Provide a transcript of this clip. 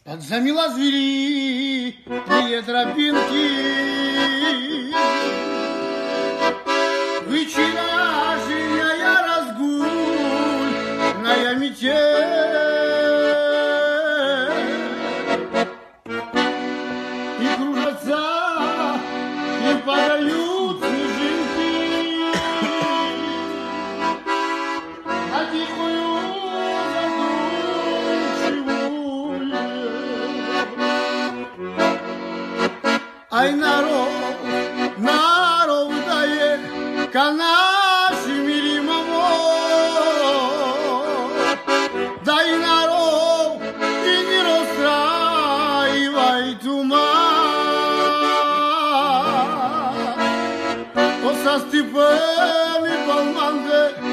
Подзамела звери, две тропинки. Вчерашняя разгульная метель. И кружатся, и падают снежинки на тихую ай, народ дае канаши миримамо, дай народ и не расстраивай туман. О, со степами полманде